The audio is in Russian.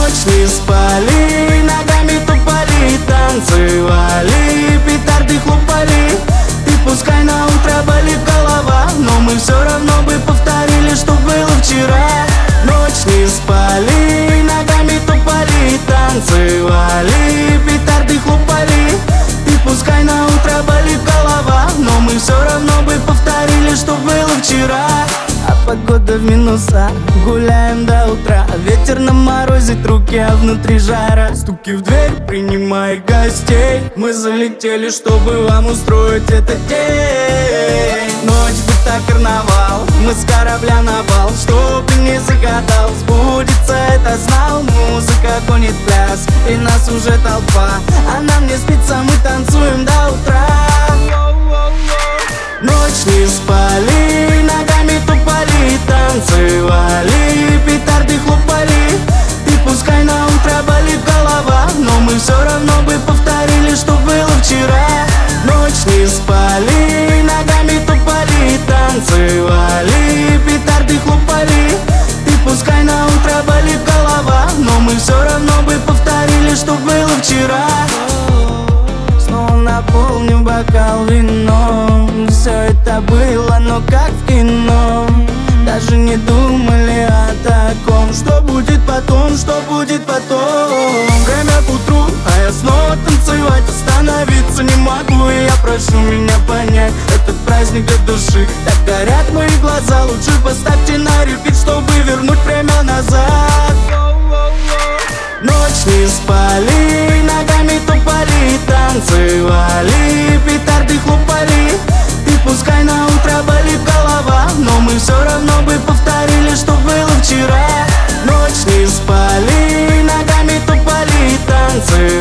Ночь не спали, ногами тупали, танцевали, петарды хлопали. И пускай на утро болит голова, но мы все равно бы повторили, что было вчера. Ночь не спали, ногами тупали, танцевали, петарды хлопали. И пускай на утро болит голова, но мы все равно бы повторили, что было вчера. А погода в минусах, гуляем до утра. Ветер на морозит руки, а внутри жара. Стуки в дверь, принимай гостей. Мы залетели, чтобы вам устроить этот день. Ночь будто карнавал, мы с корабля на бал. Что бы ни загадал, сбудется это знал. Музыка гонит пляс, и нас уже толпа. А нам не спится, мы танцуем до утра. Ночь не спали, ногами тупали, танцевали, петарды хлопали. И пускай на утро болит голова, но мы все равно бы повторили, что было вчера. Ночь не спали, ногами тупали, танцевали, петарды хлопали. И пускай на утро болит голова, но мы все равно бы повторили, что было вчера. Снова наполню бокал вином. Все это было, но как в кино. Даже не думали о таком. Что будет потом, что будет потом. Время к утру, а я снова танцевать. Остановиться не могу, и я прошу меня понять. Этот праздник для души, так горят мои глаза. Лучше поставьте на репит, чтобы вернуть время назад. Ночь не спали, ногами тупали, танцевали, петарды хлопали. И пускай на утро болит голова, но мы все равно бы повторили, что было вчера. Ночь не спали, ногами тупали, танцевали.